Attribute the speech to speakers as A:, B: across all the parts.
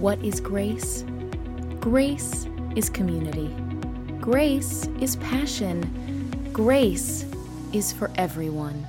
A: What is grace? Grace is community. Grace is passion. Grace is for everyone.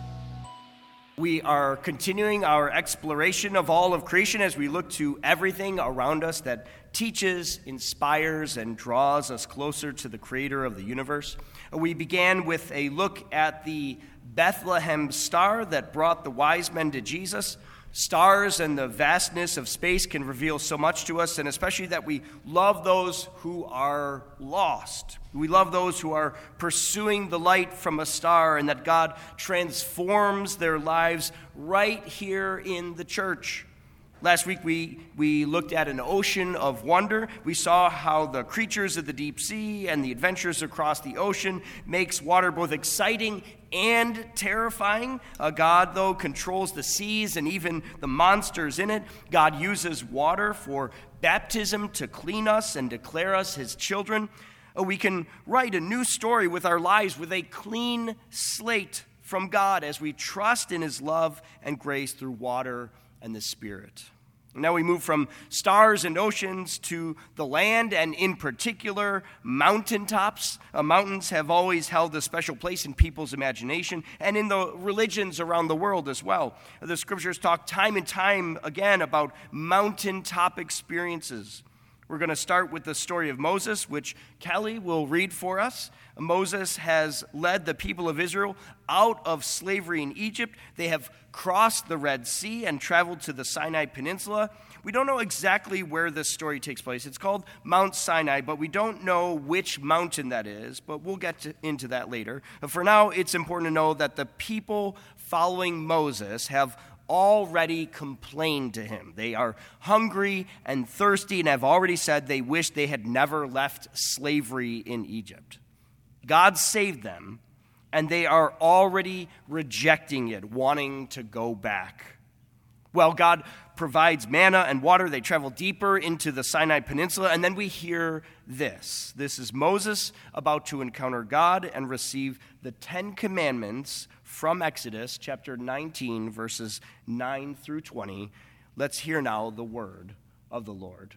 B: We are continuing our exploration of all of creation as we look to everything around us that teaches, inspires, and draws us closer to the creator of the universe. We began with a look at the Bethlehem star that brought the wise men to Jesus. Stars and the vastness of space can reveal so much to us, and especially that we love those who are lost. We love those who are pursuing the light from a star, and that God transforms their lives right here in the church. Last week we looked at an ocean of wonder. We saw how the creatures of the deep sea and the adventures across the ocean makes water both exciting and terrifying. God, though, controls the seas and even the monsters in it. God uses water for baptism to clean us and declare us his children. We can write a new story with our lives with a clean slate from God as we trust in his love and grace through water and the Spirit. Now we move from stars and oceans to the land, and in particular, mountaintops. Mountains have always held a special place in people's imagination and in the religions around the world as well. The scriptures talk time and time again about mountaintop experiences. We're going to start with the story of Moses, which Kelly will read for us. Moses has led the people of Israel out of slavery in Egypt. They have crossed the Red Sea and traveled to the Sinai Peninsula. We don't know exactly where this story takes place. It's called Mount Sinai, but we don't know which mountain that is, but we'll get into that later. But for now, it's important to know that the people following Moses have already complained to him. They are hungry and thirsty and have already said they wish they had never left slavery in Egypt. God saved them, and they are already rejecting it, wanting to go back. Well, God provides manna and water. They travel deeper into the Sinai Peninsula, and then we hear this. This is Moses about to encounter God and receive the 10 Commandments from Exodus chapter 19, verses 9 through 20. Let's hear now the word of the Lord.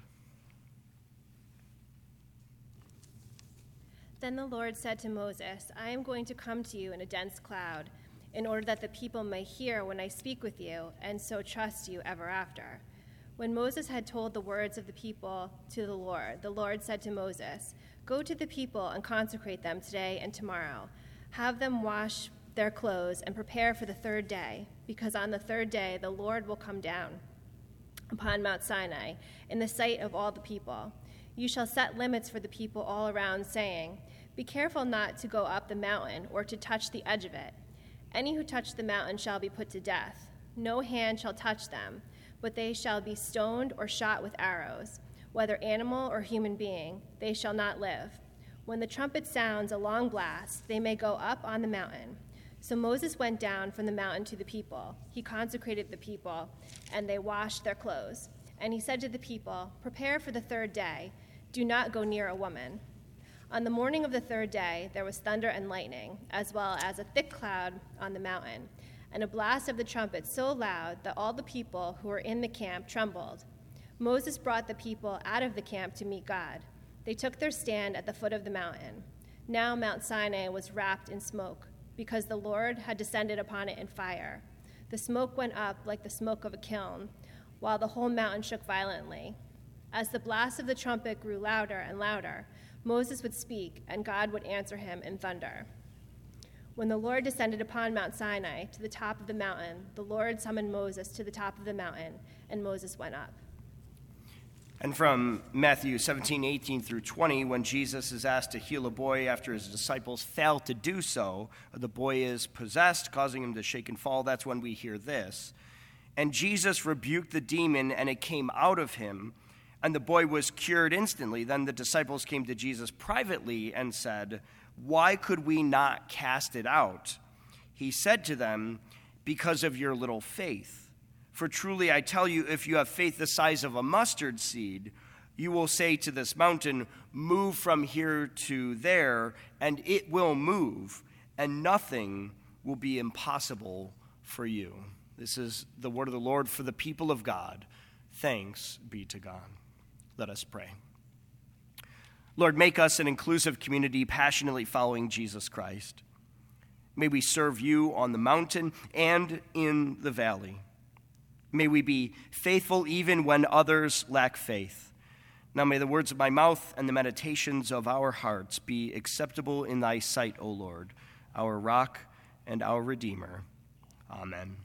C: Then the Lord said to Moses, I am going to come to you in a dense cloud, in order that the people may hear when I speak with you, and so trust you ever after. When Moses had told the words of the people to the Lord said to Moses, Go to the people and consecrate them today and tomorrow. Have them wash their clothes and prepare for the third day, because on the third day the Lord will come down upon Mount Sinai in the sight of all the people. You shall set limits for the people all around, saying, Be careful not to go up the mountain or to touch the edge of it. Any who touch the mountain shall be put to death. No hand shall touch them, but they shall be stoned or shot with arrows. Whether animal or human being, they shall not live. When the trumpet sounds a long blast, they may go up on the mountain. So Moses went down from the mountain to the people. He consecrated the people, and they washed their clothes. And he said to the people, Prepare for the third day. Do not go near a woman. On the morning of the third day, there was thunder and lightning, as well as a thick cloud on the mountain, and a blast of the trumpet so loud that all the people who were in the camp trembled. Moses brought the people out of the camp to meet God. They took their stand at the foot of the mountain. Now Mount Sinai was wrapped in smoke, because the Lord had descended upon it in fire. The smoke went up like the smoke of a kiln, while the whole mountain shook violently. As the blast of the trumpet grew louder and louder, Moses would speak, and God would answer him in thunder. When the Lord descended upon Mount Sinai to the top of the mountain, the Lord summoned Moses to the top of the mountain, and Moses went up.
B: And from Matthew 17, 18 through 20, when Jesus is asked to heal a boy after his disciples fail to do so, the boy is possessed, causing him to shake and fall. That's when we hear this. And Jesus rebuked the demon, and it came out of him, and the boy was cured instantly. Then the disciples came to Jesus privately and said, Why could we not cast it out? He said to them, Because of your little faith. For truly I tell you, if you have faith the size of a mustard seed, you will say to this mountain, Move from here to there, and it will move, and nothing will be impossible for you. This is the word of the Lord for the people of God. Thanks be to God. Let us pray. Lord, make us an inclusive community passionately following Jesus Christ. May we serve you on the mountain and in the valley. May we be faithful even when others lack faith. Now may the words of my mouth and the meditations of our hearts be acceptable in thy sight, O Lord, our rock and our Redeemer. Amen.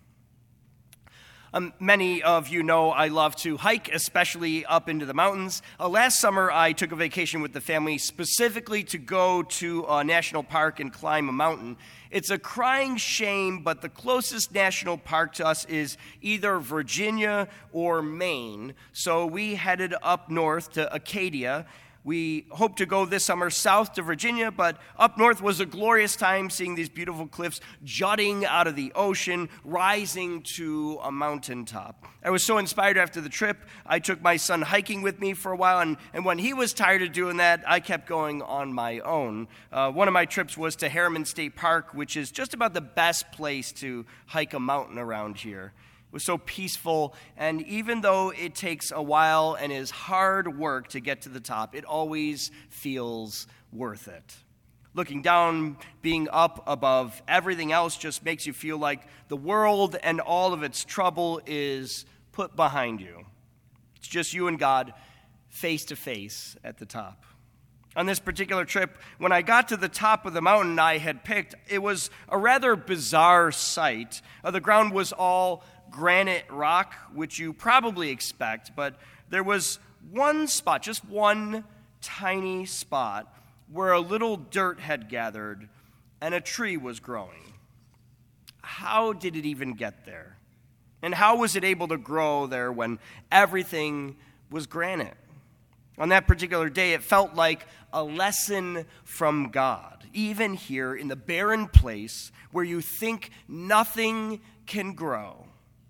B: Many of you know I love to hike, especially up into the mountains. Last summer, I took a vacation with the family specifically to go to a national park and climb a mountain. It's a crying shame, but the closest national park to us is either Virginia or Maine. So we headed up north to Acadia. We hope to go this summer south to Virginia, but up north was a glorious time seeing these beautiful cliffs jutting out of the ocean, rising to a mountaintop. I was so inspired after the trip, I took my son hiking with me for a while, and when he was tired of doing that, I kept going on my own. One of my trips was to Harriman State Park, which is just about the best place to hike a mountain around here. It was so peaceful, and even though it takes a while and is hard work to get to the top, it always feels worth it. Looking down, being up above everything else just makes you feel like the world and all of its trouble is put behind you. It's just you and God face to face at the top. On this particular trip, when I got to the top of the mountain I had picked, it was a rather bizarre sight. The ground was all granite rock, which you probably expect, but there was one spot, just one tiny spot, where a little dirt had gathered and a tree was growing. How did it even get there? And how was it able to grow there when everything was granite? On that particular day, it felt like a lesson from God, even here in the barren place where you think nothing can grow.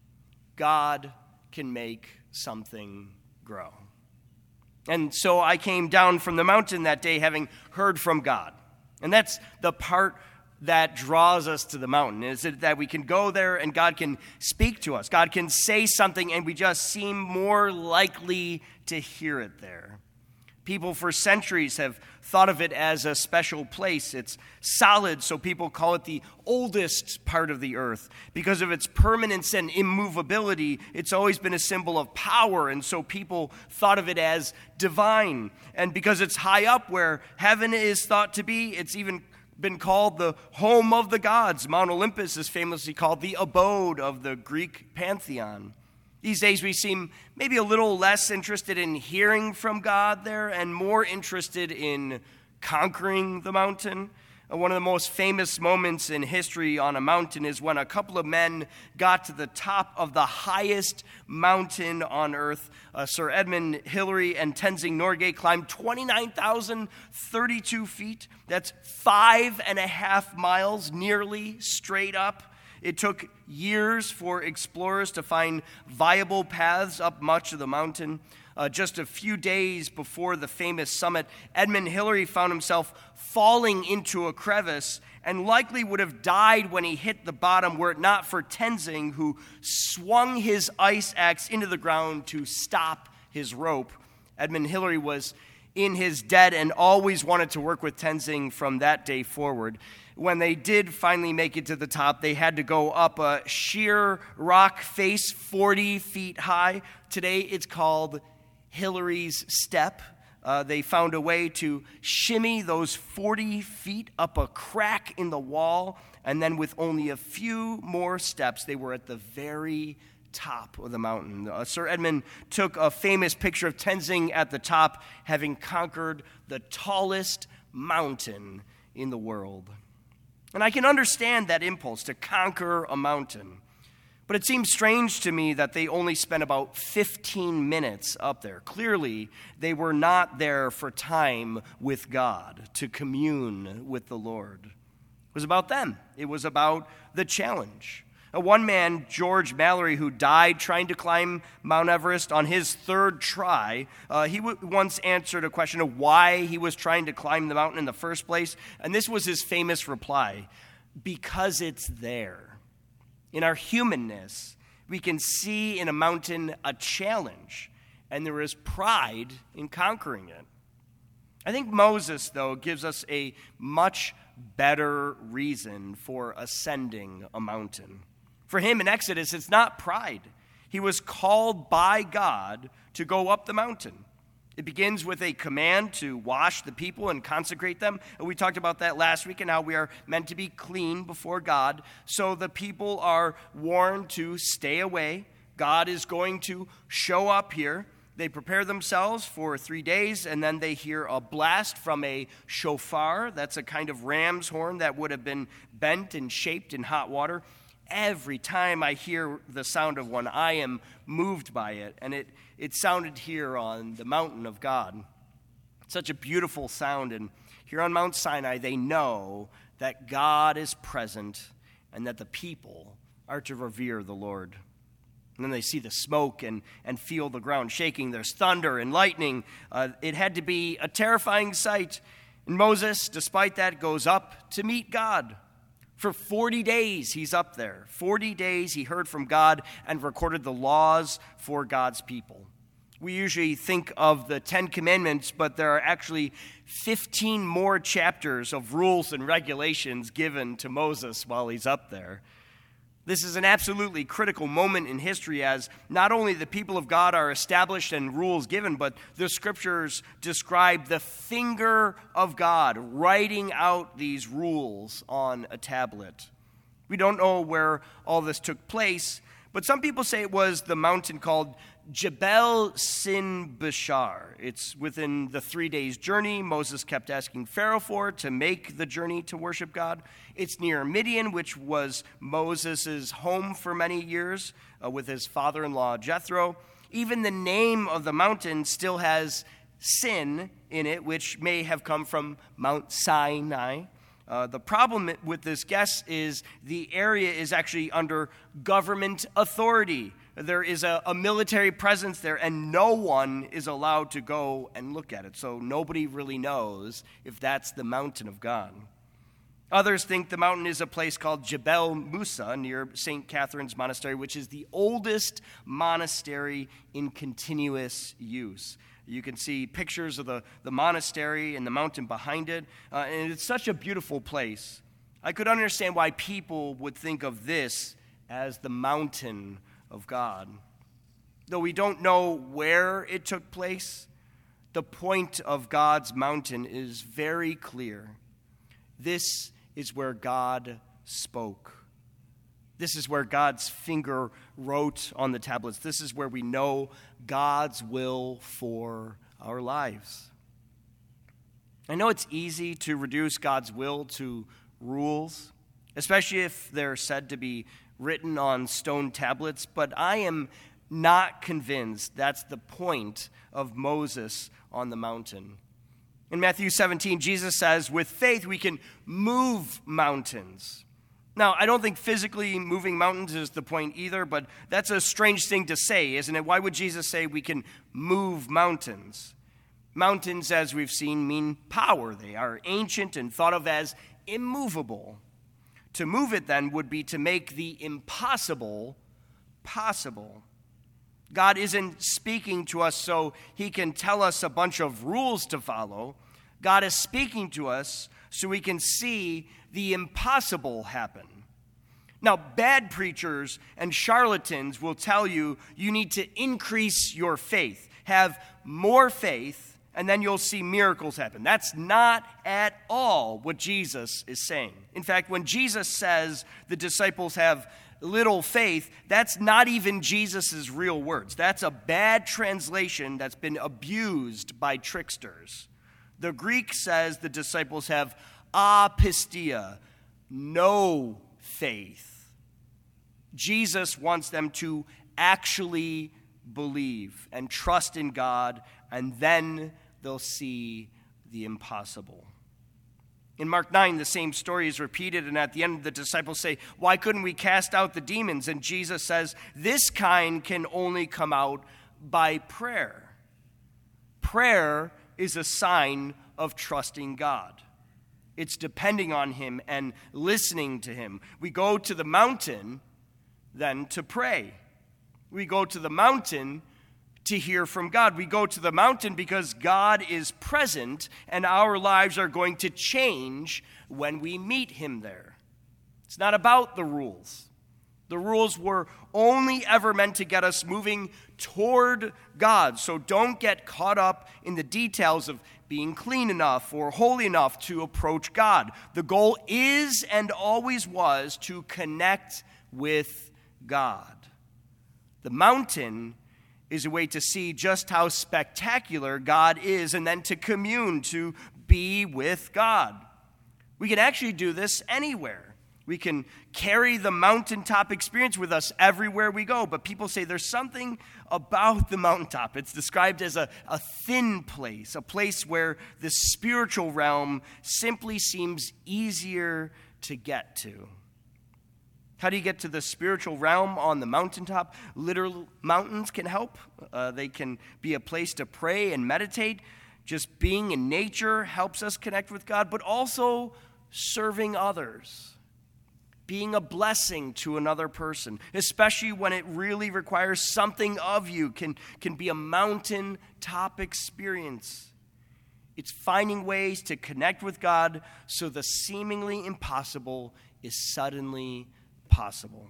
B: God can make something grow. And so I came down from the mountain that day having heard from God. And that's the part that draws us to the mountain, is that we can go there and God can speak to us. God can say something and we just seem more likely to hear it there. People for centuries have thought of it as a special place. It's solid, so people call it the oldest part of the earth. Because of its permanence and immovability, it's always been a symbol of power, and so people thought of it as divine. And because it's high up where heaven is thought to be, it's even been called the home of the gods. Mount Olympus is famously called the abode of the Greek pantheon. These days we seem maybe a little less interested in hearing from God there and more interested in conquering the mountain. One of the most famous moments in history on a mountain is when a couple of men got to the top of the highest mountain on earth. Sir Edmund Hillary and Tenzing Norgay climbed 29,032 feet. That's 5.5 miles, nearly straight up. It took years for explorers to find viable paths up much of the mountain. Just a few days before the famous summit, Edmund Hillary found himself falling into a crevice and likely would have died when he hit the bottom were it not for Tenzing, who swung his ice axe into the ground to stop his rope. Edmund Hillary was in his debt and always wanted to work with Tenzing from that day forward. When they did finally make it to the top, they had to go up a sheer rock face 40 feet high. Today it's called Hillary's Step. They found a way to shimmy those 40 feet up a crack in the wall, and then with only a few more steps, they were at the very top of the mountain. Sir Edmund took a famous picture of Tenzing at the top, having conquered the tallest mountain in the world. And I can understand that impulse to conquer a mountain. But it seems strange to me that they only spent about 15 minutes up there. Clearly, they were not there for time with God, to commune with the Lord. It was about them. It was about the challenge. One man, George Mallory, who died trying to climb Mount Everest on his third try, he once answered a question of why he was trying to climb the mountain in the first place, and this was his famous reply: because it's there. In our humanness, we can see in a mountain a challenge, and there is pride in conquering it. I think Moses, though, gives us a much better reason for ascending a mountain. For him in Exodus, it's not pride. He was called by God to go up the mountain. It begins with a command to wash the people and consecrate them. And we talked about that last week and how we are meant to be clean before God. So the people are warned to stay away. God is going to show up here. They prepare themselves for 3 days, and then they hear a blast from a shofar. That's a kind of ram's horn that would have been bent and shaped in hot water. Every time I hear the sound of one, I am moved by it. And it sounded here on the mountain of God. Such a beautiful sound. And here on Mount Sinai, they know that God is present and that the people are to revere the Lord. And then they see the smoke and feel the ground shaking. There's thunder and lightning. It had to be a terrifying sight. And Moses, despite that, goes up to meet God. For 40 days, he's up there. 40 days he heard from God and recorded the laws for God's people. We usually think of the 10 Commandments, but there are actually 15 more chapters of rules and regulations given to Moses while he's up there. This is an absolutely critical moment in history as not only the people of God are established and rules given, but the scriptures describe the finger of God writing out these rules on a tablet. We don't know where all this took place, but some people say it was the mountain called Jebel Sin Bashar. It's within the 3 days' journey Moses kept asking Pharaoh for to make the journey to worship God. It's near Midian, which was Moses' home for many years with his father-in-law Jethro. Even the name of the mountain still has sin in it, which may have come from Mount Sinai. The problem with this guess is the area is actually under government authority. There is a military presence there, and no one is allowed to go and look at it. So nobody really knows if that's the mountain of God. Others think the mountain is a place called Jebel Musa near St. Catherine's Monastery, which is the oldest monastery in continuous use. You can see pictures of the monastery and the mountain behind it, and it's such a beautiful place. I could understand why people would think of this as the mountain of God. Though we don't know where it took place, the point of God's mountain is very clear. This is where God spoke. This is where God's finger wrote on the tablets. This is where we know God's will for our lives. I know it's easy to reduce God's will to rules, especially if they're said to be written on stone tablets, but I am not convinced that's the point of Moses on the mountain. In Matthew 17, Jesus says, with faith we can move mountains. Now, I don't think physically moving mountains is the point either, but that's a strange thing to say, isn't it? Why would Jesus say we can move mountains? Mountains, as we've seen, mean power. They are ancient and thought of as immovable. To move it, then, would be to make the impossible possible. God isn't speaking to us so he can tell us a bunch of rules to follow. God is speaking to us so we can see the impossible happen. Now, bad preachers and charlatans will tell you you need to increase your faith, have more faith, and then you'll see miracles happen. That's not at all what Jesus is saying. In fact, when Jesus says the disciples have little faith, that's not even Jesus' real words. That's a bad translation that's been abused by tricksters. The Greek says the disciples have apistia, no faith. Jesus wants them to actually believe and trust in God, and then they'll see the impossible. In Mark 9, the same story is repeated, and at the end, the disciples say, why couldn't we cast out the demons? And Jesus says, this kind can only come out by prayer. Prayer is a sign of trusting God. It's depending on him and listening to him. We go to the mountain then to pray. We go to the mountain to hear from God. We go to the mountain because God is present and our lives are going to change when we meet him there. It's not about the rules. The rules were only ever meant to get us moving toward God. So don't get caught up in the details of being clean enough or holy enough to approach God. The goal is and always was to connect with God. The mountain is a way to see just how spectacular God is and then to commune, to be with God. We can actually do this anywhere. We can carry the mountaintop experience with us everywhere we go, but people say there's something about the mountaintop. It's described as a thin place, a place where the spiritual realm simply seems easier to get to. How do you get to the spiritual realm on the mountaintop? Literal mountains can help. They can be a place to pray and meditate. Just being in nature helps us connect with God, but also serving others. Being a blessing to another person, especially when it really requires something of you, can be a mountaintop experience. It's finding ways to connect with God so the seemingly impossible is suddenly possible.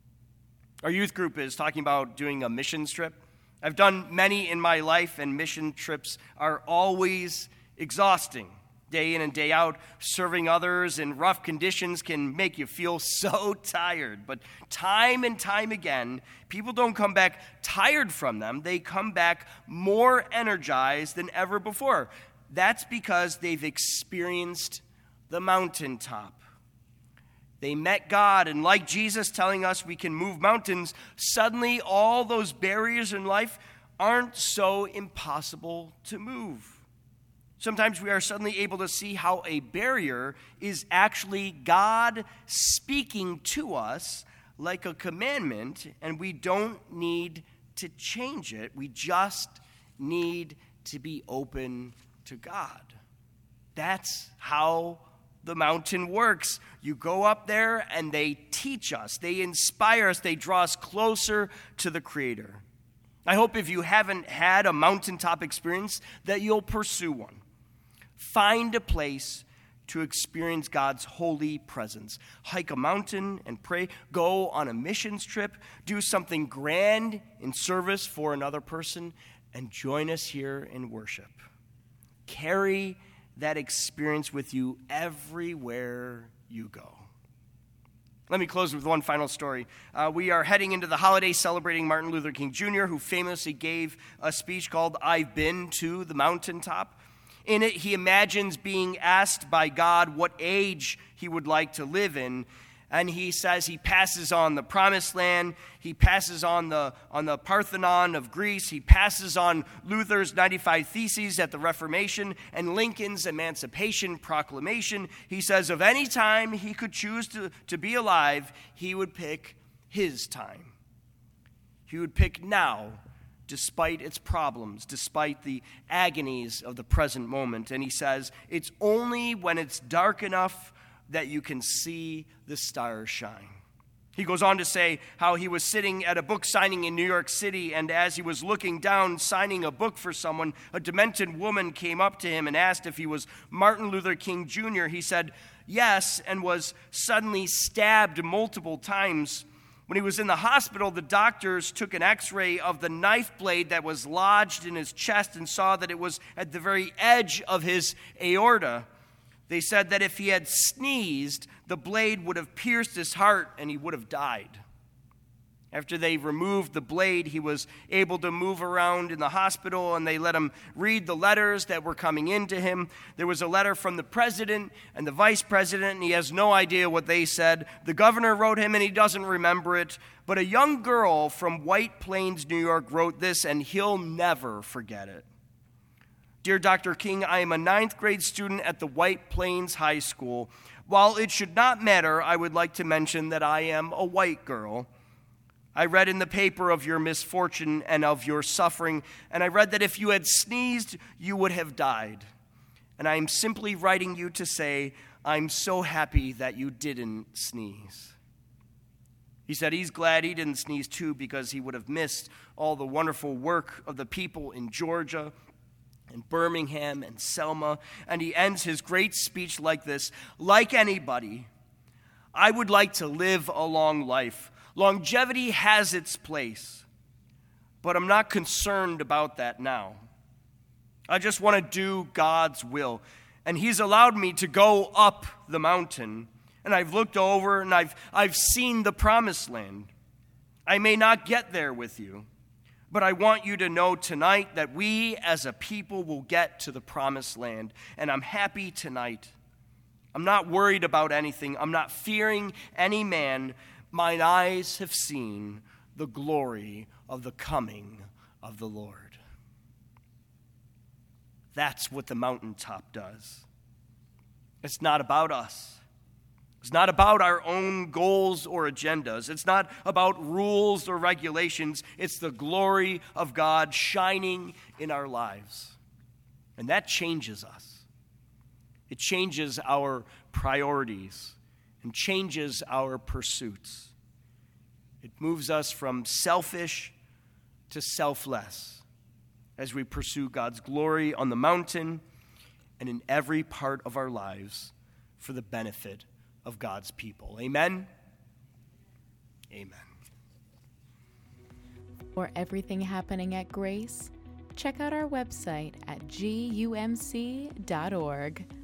B: Our youth group is talking about doing a missions trip. I've done many in my life, and mission trips are always exhausting. Day in and day out, serving others in rough conditions can make you feel so tired. But time and time again, people don't come back tired from them. They come back more energized than ever before. That's because they've experienced the mountaintop. They met God, and like Jesus telling us we can move mountains, suddenly all those barriers in life aren't so impossible to move. Sometimes we are suddenly able to see how a barrier is actually God speaking to us like a commandment, and we don't need to change it. We just need to be open to God. That's how the mountain works. You go up there and they teach us, they inspire us, they draw us closer to the Creator. I hope if you haven't had a mountaintop experience that you'll pursue one. Find a place to experience God's holy presence. Hike a mountain and pray. Go on a missions trip. Do something grand in service for another person. And join us here in worship. Carry that experience with you everywhere you go. Let me close with one final story. We are heading into the holiday celebrating Martin Luther King Jr., who famously gave a speech called "I've Been to the Mountaintop." In it, he imagines being asked by God what age he would like to live in. And he says he passes on the Promised Land. He passes on the Parthenon of Greece. He passes on Luther's 95 Theses at the Reformation and Lincoln's Emancipation Proclamation. He says of any time he could choose to be alive, he would pick his time. He would pick now, despite its problems, despite the agonies of the present moment. And he says, it's only when it's dark enough that you can see the stars shine. He goes on to say how he was sitting at a book signing in New York City, and as he was looking down signing a book for someone, a demented woman came up to him and asked if he was Martin Luther King Jr. He said yes, and was suddenly stabbed multiple times. When he was in the hospital, the doctors took an x-ray of the knife blade that was lodged in his chest and saw that it was at the very edge of his aorta. They said that if he had sneezed, the blade would have pierced his heart and he would have died. After they removed the blade, he was able to move around in the hospital, and they let him read the letters that were coming into him. There was a letter from the president and the vice president, and he has no idea what they said. The governor wrote him, and he doesn't remember it. But a young girl from White Plains, New York, wrote this, and he'll never forget it. Dear Dr. King, I am a 9th grade student at the White Plains High School. While it should not matter, I would like to mention that I am a white girl. I read in the paper of your misfortune and of your suffering, and I read that if you had sneezed, you would have died. And I am simply writing you to say, I'm so happy that you didn't sneeze. He said he's glad he didn't sneeze too because he would have missed all the wonderful work of the people in Georgia and Birmingham and Selma. And he ends his great speech like this: like anybody, I would like to live a long life. Longevity has its place, but I'm not concerned about that now. I just want to do God's will. And he's allowed me to go up the mountain, and I've looked over and I've seen the promised land. I may not get there with you, but I want you to know tonight that we as a people will get to the promised land. And I'm happy tonight. I'm not worried about anything. I'm not fearing any man. Mine eyes have seen the glory of the coming of the Lord. That's what the mountaintop does. It's not about us. It's not about our own goals or agendas. It's not about rules or regulations. It's the glory of God shining in our lives. And that changes us. It changes our priorities and changes our pursuits. It moves us from selfish to selfless as we pursue God's glory on the mountain and in every part of our lives for the benefit of God's people. Amen? Amen.
A: For everything happening at Grace, check out our website at gumc.org.